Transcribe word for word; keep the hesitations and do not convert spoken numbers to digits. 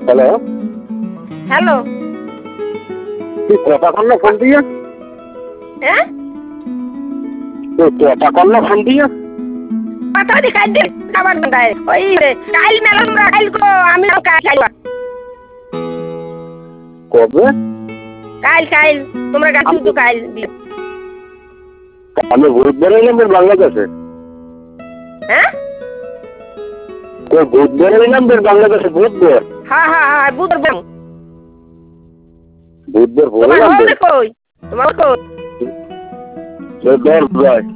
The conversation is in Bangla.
হ্যালো হ্যালো তুই কথা কর না ফোন দিয়ে হ্যাঁ তুই কথা কর না ফোন দিয়ে কথা দি কাই দে আবার দাই ওই কাল মেলা আমরা কাল কো আমি কাল কবে কাল কাল তোমরা গাছ তো কাল আমি ভূত বেরোলাম বাংলাদেশে হ্যাঁ তোর ভূত বেরোলাম তোর বাংলাদেশে ভূত বের হ্যাঁ হ্যাঁ হ্যাঁ বুধর বং ভূত বের তোমার বললাম হল কই তোমার কই তোর দর যায়